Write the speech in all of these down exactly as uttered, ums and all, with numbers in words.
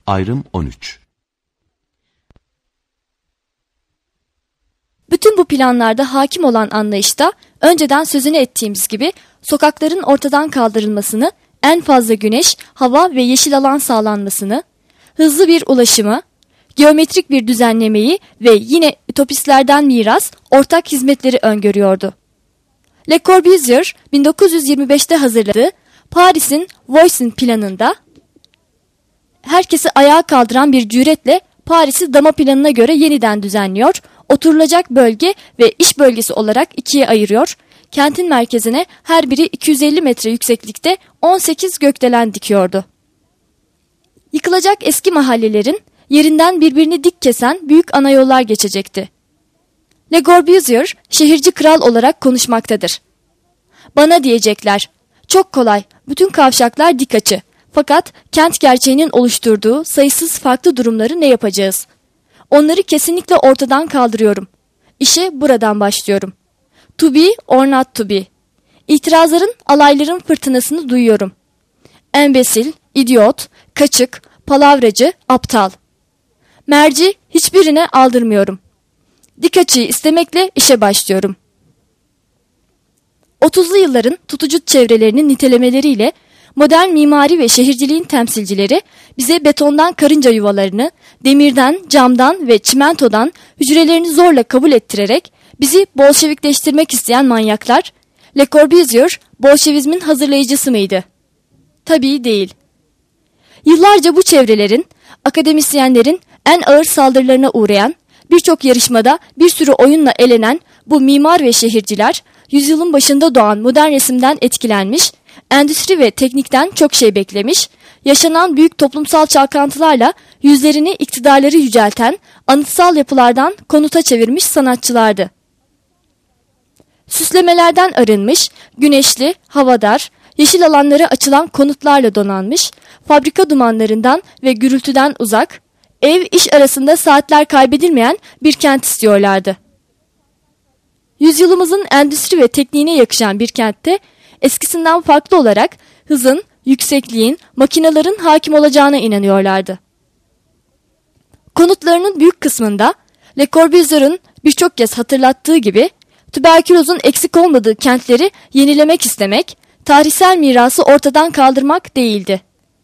Ayrım on üç. Bütün bu planlarda hakim olan anlayışta önceden sözünü ettiğimiz gibi sokakların ortadan kaldırılmasını, en fazla güneş, hava ve yeşil alan sağlanmasını, hızlı bir ulaşımı, geometrik bir düzenlemeyi ve yine ütopistlerden miras ortak hizmetleri öngörüyordu. Le Corbusier bin dokuz yüz yirmi beşte hazırladığı Paris'in Voisin planında herkesi ayağa kaldıran bir cüretle Paris'i Dama planına göre yeniden düzenliyor, oturulacak bölge ve iş bölgesi olarak ikiye ayırıyor, kentin merkezine her biri iki yüz elli metre yükseklikte on sekiz gökdelen dikiyordu. Yıkılacak eski mahallelerin yerinden birbirini dik kesen büyük ana yollar geçecekti. Le Corbusier şehirci kral olarak konuşmaktadır. Bana diyecekler, çok kolay, bütün kavşaklar dik açı. Fakat kent gerçeğinin oluşturduğu sayısız farklı durumları ne yapacağız? Onları kesinlikle ortadan kaldırıyorum. İşe buradan başlıyorum. To be or not to be. İtirazların, alayların fırtınasını duyuyorum. Embesil, idiot, kaçık, palavracı, aptal. Merci hiçbirine aldırmıyorum. Dik açıyı istemekle işe başlıyorum. otuzlu yılların tutucu çevrelerinin nitelemeleriyle modern mimari ve şehirciliğin temsilcileri bize betondan karınca yuvalarını, demirden, camdan ve çimentodan hücrelerini zorla kabul ettirerek bizi Bolşevikleştirmek isteyen manyaklar, Le Corbusier Bolşevizmin hazırlayıcısı mıydı? Tabii değil. Yıllarca bu çevrelerin, akademisyenlerin en ağır saldırılarına uğrayan, birçok yarışmada bir sürü oyunla elenen bu mimar ve şehirciler, yüzyılın başında doğan modern resimden etkilenmiş, endüstri ve teknikten çok şey beklemiş, yaşanan büyük toplumsal çalkantılarla yüzlerini iktidarları yücelten anıtsal yapılardan konuta çevirmiş sanatçılardı. Süslemelerden arınmış, güneşli, havadar, yeşil alanlara açılan konutlarla donanmış, fabrika dumanlarından ve gürültüden uzak, ev iş arasında saatler kaybedilmeyen bir kent istiyorlardı. Yüzyılımızın endüstri ve tekniğine yakışan bir kentte, eskisinden farklı olarak hızın, yüksekliğin, makinelerin hakim olacağına inanıyorlardı. Konutlarının büyük kısmında Le Corbusier'in birçok kez hatırlattığı gibi tüberkülozun eksik olmadığı kentleri yenilemek istemek, tarihsel mirası ortadan kaldırmak değildi.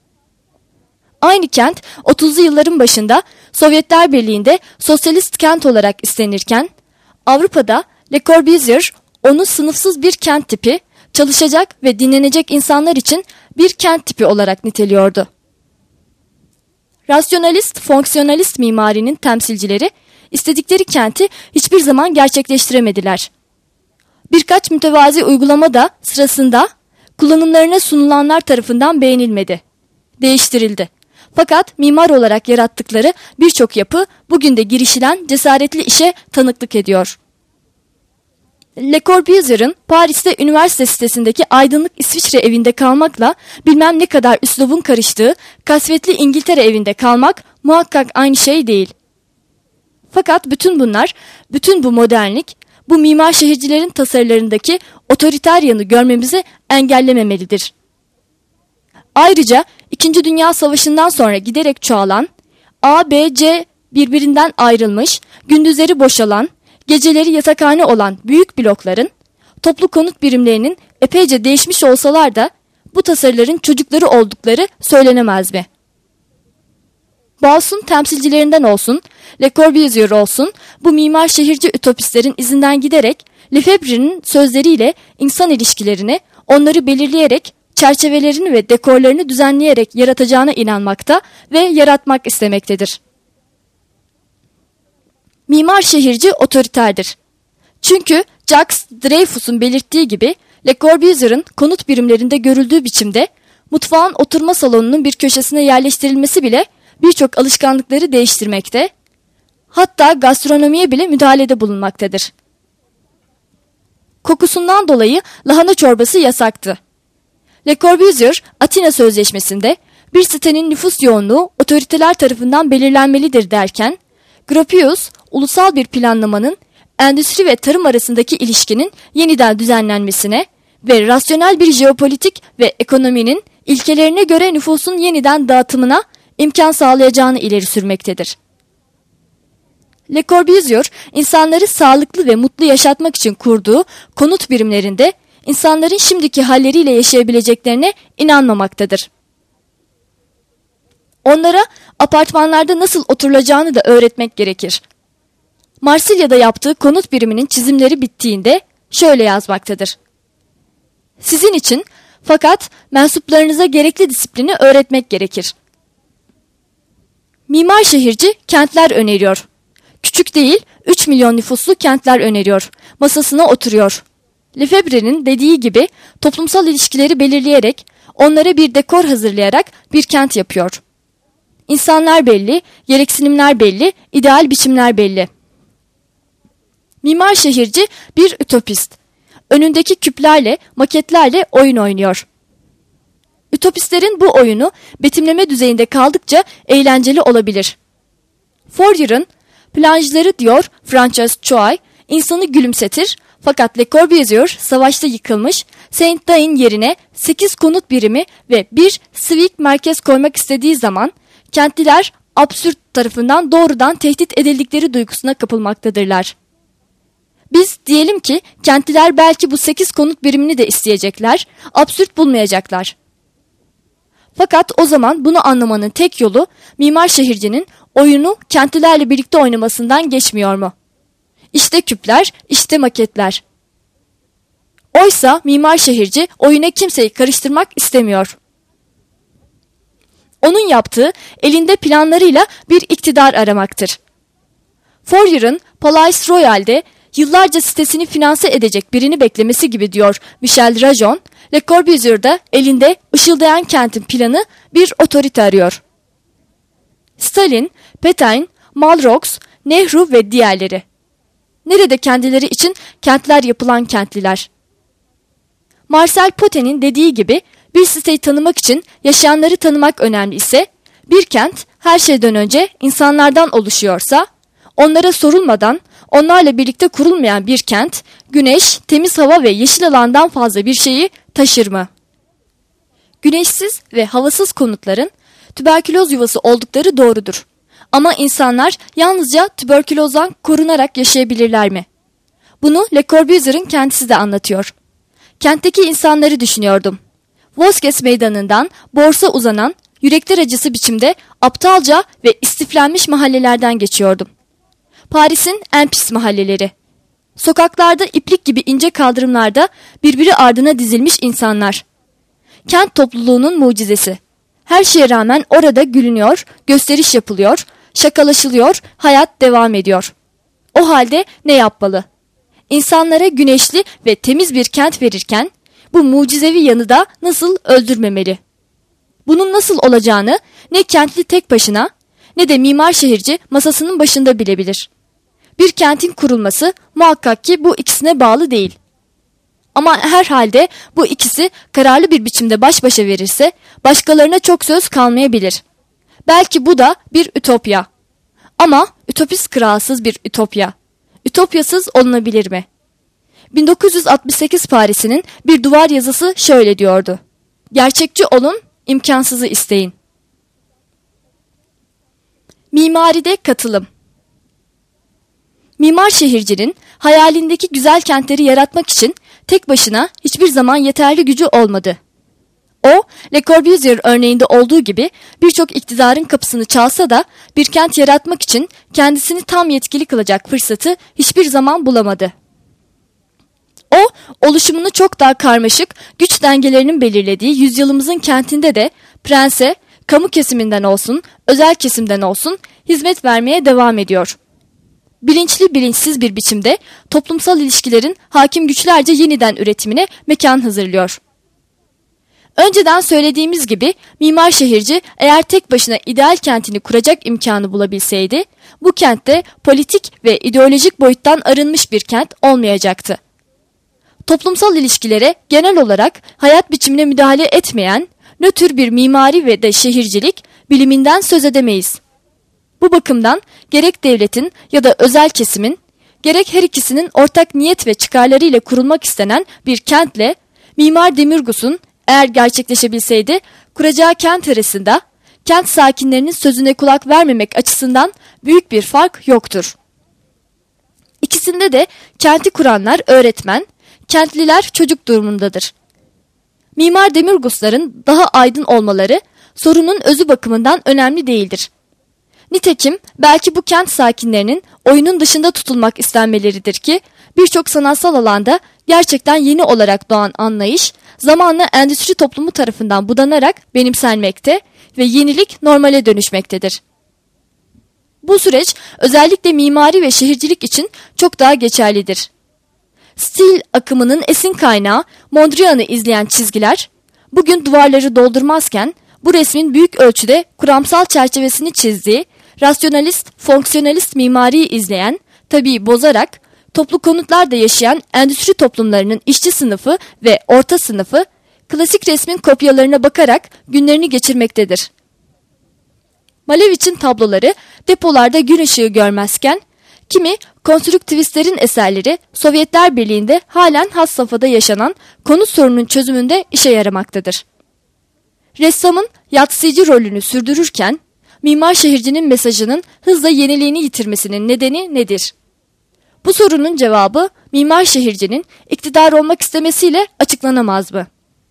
Aynı kent otuzlu yılların başında Sovyetler Birliği'nde sosyalist kent olarak istenirken, Avrupa'da Le Corbusier onu sınıfsız bir kent tipi, çalışacak ve dinlenecek insanlar için bir kent tipi olarak niteliyordu. Rasyonalist, fonksiyonalist mimarinin temsilcileri istedikleri kenti hiçbir zaman gerçekleştiremediler. Birkaç mütevazi uygulama da sırasında kullanımlarına sunulanlar tarafından beğenilmedi, değiştirildi. Fakat mimar olarak yarattıkları birçok yapı bugün de girişilen cesaretli işe tanıklık ediyor. Le Corbusier'in Paris'te üniversite sitesindeki aydınlık İsviçre evinde kalmakla bilmem ne kadar üslubun karıştığı kasvetli İngiltere evinde kalmak muhakkak aynı şey değil. Fakat bütün bunlar, bütün bu modernlik, bu mimar şehircilerin tasarılarındaki otoriter yanı görmemizi engellememelidir. Ayrıca İkinci Dünya Savaşı'ndan sonra giderek çoğalan, A, B, C birbirinden ayrılmış, gündüzleri boşalan, geceleri yatakhane olan büyük blokların, toplu konut birimlerinin epeyce değişmiş olsalar da bu tasarıların çocukları oldukları söylenemez mi? Bauhaus'un temsilcilerinden olsun, Le Corbusier olsun, bu mimar şehirci ütopistlerin izinden giderek Lefebvre'nin sözleriyle insan ilişkilerini, onları belirleyerek, çerçevelerini ve dekorlarını düzenleyerek yaratacağına inanmakta ve yaratmak istemektedir. Mimar şehirci otoriterdir. Çünkü Jacques Dreyfus'un belirttiği gibi Le Corbusier'in konut birimlerinde görüldüğü biçimde mutfağın oturma salonunun bir köşesine yerleştirilmesi bile birçok alışkanlıkları değiştirmekte, hatta gastronomiye bile müdahalede bulunmaktadır. Kokusundan dolayı lahana çorbası yasaktı. Le Corbusier, Atina Sözleşmesi'nde bir sitenin nüfus yoğunluğu otoriteler tarafından belirlenmelidir derken, Gropius, ulusal bir planlamanın endüstri ve tarım arasındaki ilişkinin yeniden düzenlenmesine ve rasyonel bir jeopolitik ve ekonominin ilkelerine göre nüfusun yeniden dağıtımına imkan sağlayacağını ileri sürmektedir. Le Corbusier, insanları sağlıklı ve mutlu yaşatmak için kurduğu konut birimlerinde insanların şimdiki halleriyle yaşayabileceklerine inanmamaktadır. Onlara apartmanlarda nasıl oturulacağını da öğretmek gerekir. Marsilya'da yaptığı konut biriminin çizimleri bittiğinde şöyle yazmaktadır: Sizin için fakat mensuplarınıza gerekli disiplini öğretmek gerekir. Mimar şehirci kentler öneriyor. Küçük değil, üç milyon nüfuslu kentler öneriyor. Masasına oturuyor. Lefebvre'nin dediği gibi toplumsal ilişkileri belirleyerek, onlara bir dekor hazırlayarak bir kent yapıyor. İnsanlar belli, gereksinimler belli, ideal biçimler belli. Mimar şehirci bir ütopist. Önündeki küplerle, maketlerle oyun oynuyor. Ütopistlerin bu oyunu betimleme düzeyinde kaldıkça eğlenceli olabilir. Fourier'ın planjları diyor Frances Choay, insanı gülümsetir, fakat Le Corbusier savaşta yıkılmış Saint Denis yerine sekiz konut birimi ve bir sivik merkez koymak istediği zaman kentliler absürt tarafından doğrudan tehdit edildikleri duygusuna kapılmaktadırlar. Biz diyelim ki kentliler belki bu sekiz konut birimini de isteyecekler, absürt bulmayacaklar. Fakat o zaman bunu anlamanın tek yolu mimar şehircinin oyunu kentlilerle birlikte oynamasından geçmiyor mu? İşte küpler, işte maketler. Oysa mimar şehirci oyuna kimseyi karıştırmak istemiyor. Onun yaptığı elinde planlarıyla bir iktidar aramaktır. Fourier'ın Palais Royal'de yıllarca sitesini finanse edecek birini beklemesi gibi diyor Michel Rajon, Le Corbusier'da elinde ışıldayan kentin planı bir otorite arıyor. Stalin, Petain, Malraux, Nehru ve diğerleri. Nerede kendileri için kentler yapılan kentliler? Marcel Pote'nin dediği gibi bir siteyi tanımak için yaşayanları tanımak önemli ise, bir kent her şeyden önce insanlardan oluşuyorsa, onlara sorulmadan, onlarla birlikte kurulmayan bir kent, güneş, temiz hava ve yeşil alandan fazla bir şeyi taşır mı? Güneşsiz ve havasız konutların tüberküloz yuvası oldukları doğrudur. Ama insanlar yalnızca tüberkülozdan korunarak yaşayabilirler mi? Bunu Le Corbusier'in kendisi de anlatıyor. Kentteki insanları düşünüyordum. Vosges meydanından borsa uzanan, yürekler acısı biçimde aptalca ve istiflenmiş mahallelerden geçiyordum. Paris'in en pis mahalleleri. Sokaklarda iplik gibi ince kaldırımlarda birbiri ardına dizilmiş insanlar. Kent topluluğunun mucizesi. Her şeye rağmen orada gülünüyor, gösteriş yapılıyor, şakalaşılıyor, hayat devam ediyor. O halde ne yapmalı? İnsanlara güneşli ve temiz bir kent verirken bu mucizevi yanı da nasıl öldürmemeli? Bunun nasıl olacağını ne kentli tek başına ne de mimar şehirci masasının başında bilebilir. Bir kentin kurulması muhakkak ki bu ikisine bağlı değil. Ama herhalde bu ikisi kararlı bir biçimde baş başa verirse başkalarına çok söz kalmayabilir. Belki bu da bir ütopya. Ama ütopist kralsız bir ütopya. Ütopyasız olunabilir mi? bin dokuz yüz altmış sekiz Paris'inin bir duvar yazısı şöyle diyordu: Gerçekçi olun, imkansızı isteyin. Mimaride katılım. Mimar şehircinin hayalindeki güzel kentleri yaratmak için tek başına hiçbir zaman yeterli gücü olmadı. O, Le Corbusier örneğinde olduğu gibi birçok iktidarın kapısını çalsa da bir kent yaratmak için kendisini tam yetkili kılacak fırsatı hiçbir zaman bulamadı. O, oluşumunu çok daha karmaşık, güç dengelerinin belirlediği yüzyılımızın kentinde de prense, kamu kesiminden olsun, özel kesimden olsun hizmet vermeye devam ediyor. Bilinçli bilinçsiz bir biçimde toplumsal ilişkilerin hakim güçlerce yeniden üretimine mekan hazırlıyor. Önceden söylediğimiz gibi mimar şehirci eğer tek başına ideal kentini kuracak imkanı bulabilseydi, bu kentte politik ve ideolojik boyuttan arınmış bir kent olmayacaktı. Toplumsal ilişkilere genel olarak hayat biçimine müdahale etmeyen, nötr bir mimari ve de şehircilik biliminden söz edemeyiz. Bu bakımdan gerek devletin ya da özel kesimin, gerek her ikisinin ortak niyet ve çıkarlarıyla kurulmak istenen bir kentle, Mimar Demirgus'un eğer gerçekleşebilseydi kuracağı kent arasında kent sakinlerinin sözüne kulak vermemek açısından büyük bir fark yoktur. İkisinde de kenti kuranlar öğretmen, kentliler çocuk durumundadır. Mimar Demirgusların daha aydın olmaları sorunun özü bakımından önemli değildir. Nitekim belki bu kent sakinlerinin oyunun dışında tutulmak istenmeleridir ki birçok sanatsal alanda gerçekten yeni olarak doğan anlayış zamanla endüstri toplumu tarafından budanarak benimsenmekte ve yenilik normale dönüşmektedir. Bu süreç özellikle mimari ve şehircilik için çok daha geçerlidir. Stil akımının esin kaynağı Mondrian'ı izleyen çizgiler, bugün duvarları doldurmazken bu resmin büyük ölçüde kuramsal çerçevesini çizdiği, rasyonalist, fonksiyonalist mimariyi izleyen, tabii bozarak, toplu konutlarda yaşayan endüstri toplumlarının işçi sınıfı ve orta sınıfı, klasik resmin kopyalarına bakarak günlerini geçirmektedir. Malevich'in tabloları depolarda gün ışığı görmezken, kimi konstrüktivistlerin eserleri Sovyetler Birliği'nde halen has safhada yaşanan konut sorununun çözümünde işe yaramaktadır. Ressamın yadsıyıcı rolünü sürdürürken, mimar şehircinin mesajının hızla yeniliğini yitirmesinin nedeni nedir? Bu sorunun cevabı mimar şehircinin iktidar olmak istemesiyle açıklanamaz mı?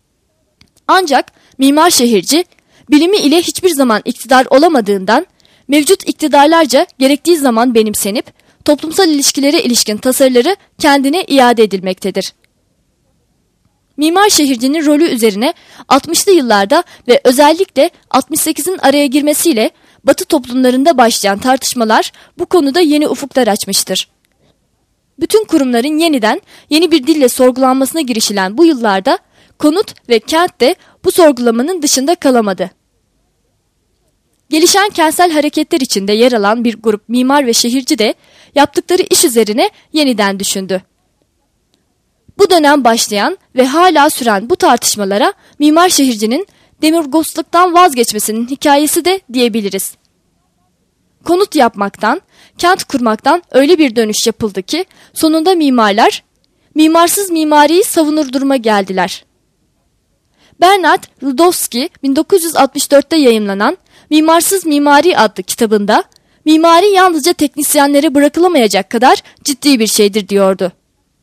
Ancak mimar şehirci, bilimi ile hiçbir zaman iktidar olamadığından, mevcut iktidarlarca gerektiği zaman benimsenip, toplumsal ilişkilere ilişkin tasarıları kendine iade edilmektedir. Mimar şehircinin rolü üzerine altmışlı yıllarda ve özellikle altmış sekizin araya girmesiyle Batı toplumlarında başlayan tartışmalar bu konuda yeni ufuklar açmıştır. Bütün kurumların yeniden yeni bir dille sorgulanmasına girişilen bu yıllarda konut ve kent de bu sorgulamanın dışında kalamadı. Gelişen kentsel hareketler içinde yer alan bir grup mimar ve şehirci de yaptıkları iş üzerine yeniden düşündü. Bu dönem başlayan ve hala süren bu tartışmalara mimar şehircinin Demirgus'luktan vazgeçmesinin hikayesi de diyebiliriz. Konut yapmaktan, kent kurmaktan öyle bir dönüş yapıldı ki sonunda mimarlar, mimarsız mimariyi savunur duruma geldiler. Bernard Rudowski bin dokuz yüz altmış dörtte yayımlanan Mimarsız Mimari adlı kitabında, mimari yalnızca teknisyenlere bırakılamayacak kadar ciddi bir şeydir diyordu.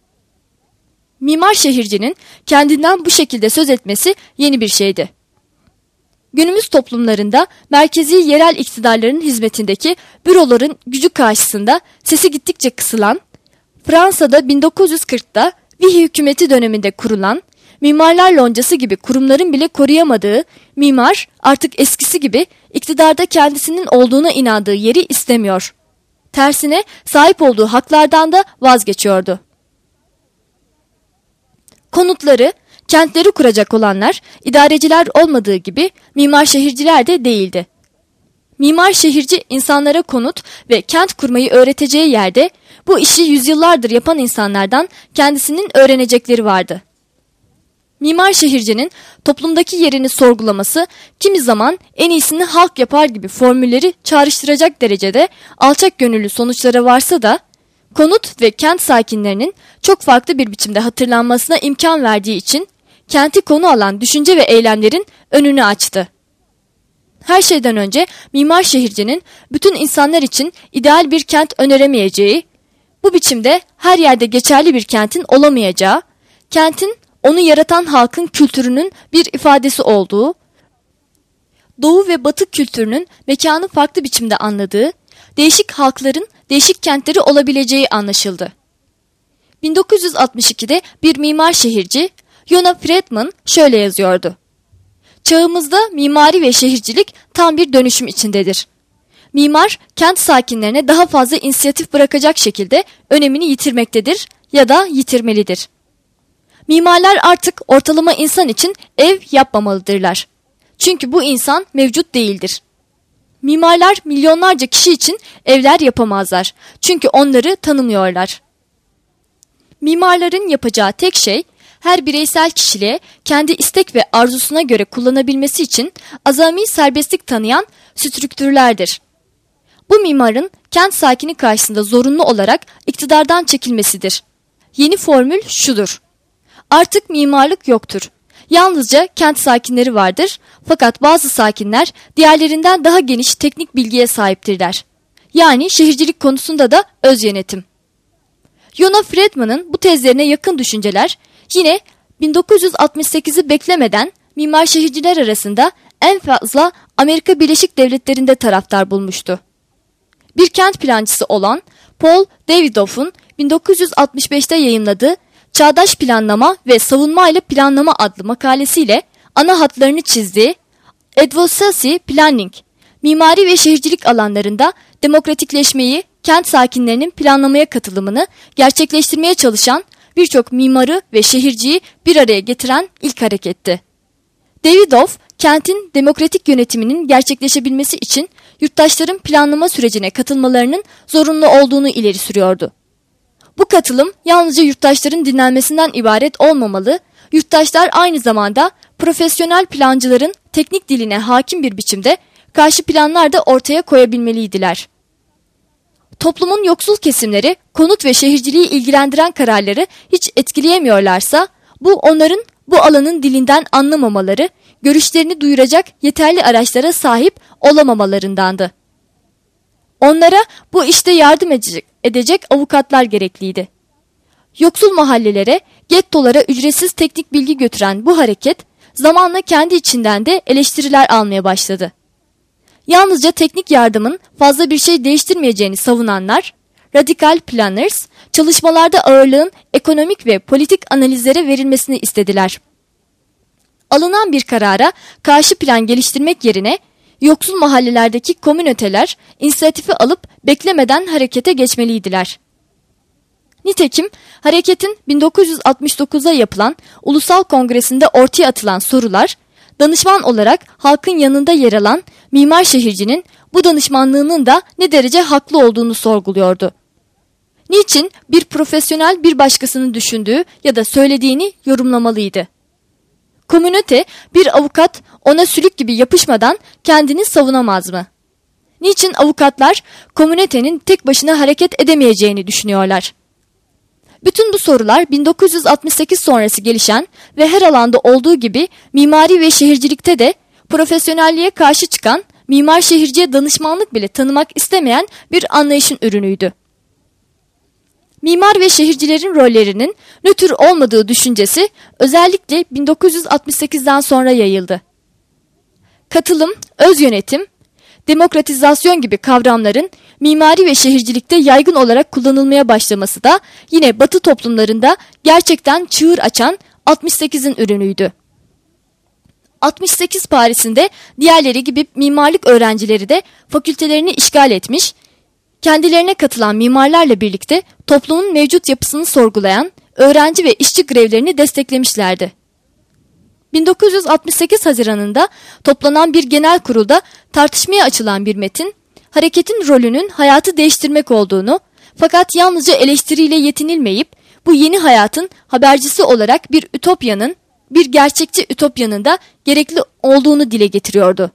Mimar şehircinin kendinden bu şekilde söz etmesi yeni bir şeydi. Günümüz toplumlarında merkezi yerel iktidarların hizmetindeki büroların gücü karşısında sesi gittikçe kısılan, Fransa'da bin dokuz yüz kırkta Vichy hükümeti döneminde kurulan, Mimarlar Loncası gibi kurumların bile koruyamadığı mimar artık eskisi gibi iktidarda kendisinin olduğuna inandığı yeri istemiyor. Tersine sahip olduğu haklardan da vazgeçiyordu. Konutları, kentleri kuracak olanlar idareciler olmadığı gibi mimar şehirciler de değildi. Mimar şehirci insanlara konut ve kent kurmayı öğreteceği yerde bu işi yüzyıllardır yapan insanlardan kendisinin öğrenecekleri vardı. Mimar şehircinin toplumdaki yerini sorgulaması kimi zaman en iyisini halk yapar gibi formülleri çağrıştıracak derecede alçak gönüllü sonuçlara varsa da konut ve kent sakinlerinin çok farklı bir biçimde hatırlanmasına imkan verdiği için kenti konu alan düşünce ve eylemlerin önünü açtı. Her şeyden önce mimar şehircinin bütün insanlar için ideal bir kent öneremeyeceği, bu biçimde her yerde geçerli bir kentin olamayacağı, kentin onu yaratan halkın kültürünün bir ifadesi olduğu, Doğu ve Batı kültürünün mekanı farklı biçimde anladığı, değişik halkların değişik kentleri olabileceği anlaşıldı. bin dokuz yüz altmış ikide bir mimar şehirci, Yona Friedman şöyle yazıyordu. Çağımızda mimari ve şehircilik tam bir dönüşüm içindedir. Mimar, kent sakinlerine daha fazla inisiyatif bırakacak şekilde önemini yitirmektedir ya da yitirmelidir. Mimarlar artık ortalama insan için ev yapmamalıdırlar. Çünkü bu insan mevcut değildir. Mimarlar milyonlarca kişi için evler yapamazlar. Çünkü onları tanımıyorlar. Mimarların yapacağı tek şey, her bireysel kişiliğe kendi istek ve arzusuna göre kullanabilmesi için azami serbestlik tanıyan strüktürlerdir. Bu mimarın kent sakini karşısında zorunlu olarak iktidardan çekilmesidir. Yeni formül şudur. Artık mimarlık yoktur. Yalnızca kent sakinleri vardır, fakat bazı sakinler diğerlerinden daha geniş teknik bilgiye sahiptirler. Yani şehircilik konusunda da öz yönetim. Yona Friedman'ın bu tezlerine yakın düşünceler yine bin dokuz yüz altmış sekizi beklemeden mimar şehirciler arasında en fazla Amerika Birleşik Devletleri'nde taraftar bulmuştu. Bir kent plancısı olan Paul Davidoff'un bin dokuz yüz altmış beşte yayımladığı Çağdaş Planlama ve Savunma ile Planlama adlı makalesiyle ana hatlarını çizdiği Advocacy Planning, mimari ve şehircilik alanlarında demokratikleşmeyi, kent sakinlerinin planlamaya katılımını gerçekleştirmeye çalışan birçok mimarı ve şehirciyi bir araya getiren ilk hareketti. Davidoff, kentin demokratik yönetiminin gerçekleşebilmesi için yurttaşların planlama sürecine katılmalarının zorunlu olduğunu ileri sürüyordu. Bu katılım yalnızca yurttaşların dinlenmesinden ibaret olmamalı, yurttaşlar aynı zamanda profesyonel plancıların teknik diline hakim bir biçimde karşı planlar da ortaya koyabilmeliydiler. Toplumun yoksul kesimleri konut ve şehirciliği ilgilendiren kararları hiç etkileyemiyorlarsa, bu onların bu alanın dilinden anlamamaları, görüşlerini duyuracak yeterli araçlara sahip olamamalarındandı. Onlara bu işte yardım edecek, edecek avukatlar gerekliydi. Yoksul mahallelere, gettolara ücretsiz teknik bilgi götüren bu hareket, zamanla kendi içinden de eleştiriler almaya başladı. Yalnızca teknik yardımın fazla bir şey değiştirmeyeceğini savunanlar, Radical Planners, çalışmalarda ağırlığın ekonomik ve politik analizlere verilmesini istediler. Alınan bir karara karşı plan geliştirmek yerine, yoksul mahallelerdeki komünoteler inisiyatifi alıp beklemeden harekete geçmeliydiler. Nitekim hareketin bin dokuz yüz altmış dokuzda yapılan Ulusal Kongresi'nde ortaya atılan sorular, danışman olarak halkın yanında yer alan mimar şehircinin bu danışmanlığının da ne derece haklı olduğunu sorguluyordu. Niçin bir profesyonel bir başkasının düşündüğü ya da söylediğini yorumlamalıydı? Komünite bir avukat ona sülük gibi yapışmadan kendini savunamaz mı? Niçin avukatlar komünitenin tek başına hareket edemeyeceğini düşünüyorlar? Bütün bu sorular bin dokuz yüz altmış sekiz sonrası gelişen ve her alanda olduğu gibi mimari ve şehircilikte de profesyonelliğe karşı çıkan, mimar şehirciye danışmanlık bile tanımak istemeyen bir anlayışın ürünüydü. Mimar ve şehircilerin rollerinin nötr olmadığı düşüncesi özellikle bin dokuz yüz altmış sekizden sonra yayıldı. Katılım, öz yönetim, demokratizasyon gibi kavramların mimari ve şehircilikte yaygın olarak kullanılmaya başlaması da yine Batı toplumlarında gerçekten çığır açan altmış sekizin ürünüydü. altmış sekiz Paris'inde diğerleri gibi mimarlık öğrencileri de fakültelerini işgal etmiş, kendilerine katılan mimarlarla birlikte toplumun mevcut yapısını sorgulayan öğrenci ve işçi grevlerini desteklemişlerdi. bin dokuz yüz altmış sekiz Haziran'ında toplanan bir genel kurulda tartışmaya açılan bir metin, hareketin rolünün hayatı değiştirmek olduğunu, fakat yalnızca eleştiriyle yetinilmeyip bu yeni hayatın habercisi olarak bir ütopyanın, bir gerçekçi ütopyanın da gerekli olduğunu dile getiriyordu.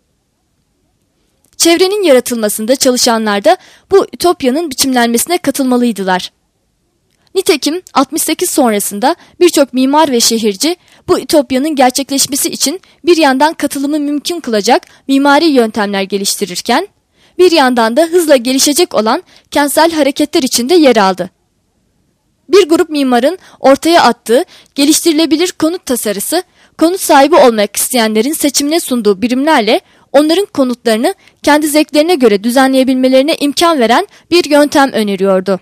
Çevrenin yaratılmasında çalışanlar da bu ütopyanın biçimlenmesine katılmalıydılar. Nitekim altmış sekiz sonrasında birçok mimar ve şehirci bu ütopyanın gerçekleşmesi için bir yandan katılımı mümkün kılacak mimari yöntemler geliştirirken, bir yandan da hızla gelişecek olan kentsel hareketler içinde yer aldı. Bir grup mimarın ortaya attığı geliştirilebilir konut tasarısı, konut sahibi olmak isteyenlerin seçimine sunduğu birimlerle onların konutlarını kendi zevklerine göre düzenleyebilmelerine imkan veren bir yöntem öneriyordu.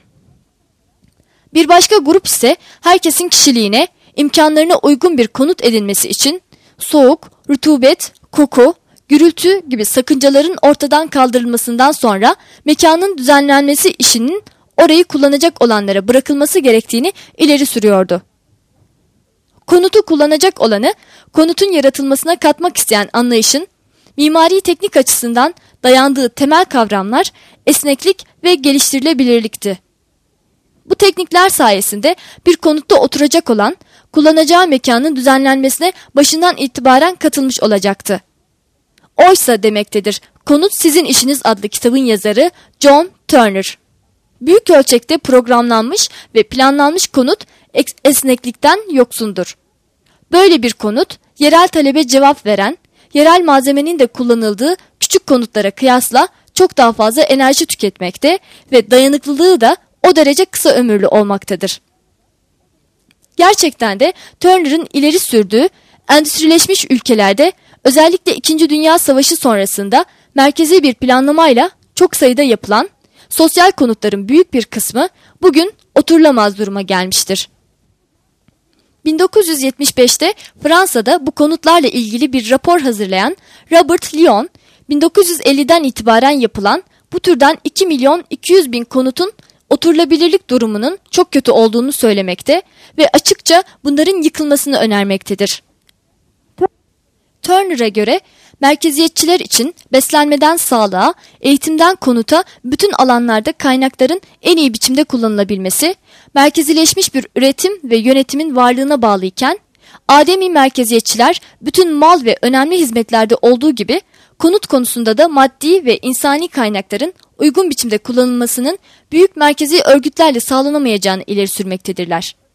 Bir başka grup ise herkesin kişiliğine, imkanlarına uygun bir konut edinmesi için soğuk, rutubet, koku, gürültü gibi sakıncaların ortadan kaldırılmasından sonra mekanın düzenlenmesi işinin orayı kullanacak olanlara bırakılması gerektiğini ileri sürüyordu. Konutu kullanacak olanı konutun yaratılmasına katmak isteyen anlayışın mimari teknik açısından dayandığı temel kavramlar esneklik ve geliştirilebilirlikti. Bu teknikler sayesinde bir konutta oturacak olan kullanacağı mekanın düzenlenmesine başından itibaren katılmış olacaktı. Oysa demektedir Konut Sizin İşiniz adlı kitabın yazarı John Turner. Büyük ölçekte programlanmış ve planlanmış konut esneklikten yoksundur. Böyle bir konut yerel talebe cevap veren, yerel malzemenin de kullanıldığı küçük konutlara kıyasla çok daha fazla enerji tüketmekte ve dayanıklılığı da o derece kısa ömürlü olmaktadır. Gerçekten de Turner'ın ileri sürdüğü endüstrileşmiş ülkelerde özellikle İkinci Dünya Savaşı sonrasında merkezi bir planlamayla çok sayıda yapılan sosyal konutların büyük bir kısmı bugün oturulamaz duruma gelmiştir. bin dokuz yüz yetmiş beşte Fransa'da bu konutlarla ilgili bir rapor hazırlayan Robert Lyon, bin dokuz yüz elliden itibaren yapılan bu türden iki milyon iki yüz bin konutun oturulabilirlik durumunun çok kötü olduğunu söylemekte ve açıkça bunların yıkılmasını önermektedir. Turner'a göre merkeziyetçiler için beslenmeden sağlığa, eğitimden konuta bütün alanlarda kaynakların en iyi biçimde kullanılabilmesi, merkezileşmiş bir üretim ve yönetimin varlığına bağlıyken, ademi merkeziyetçiler bütün mal ve önemli hizmetlerde olduğu gibi konut konusunda da maddi ve insani kaynakların uygun biçimde kullanılmasının büyük merkezi örgütlerle sağlanamayacağını ileri sürmektedirler.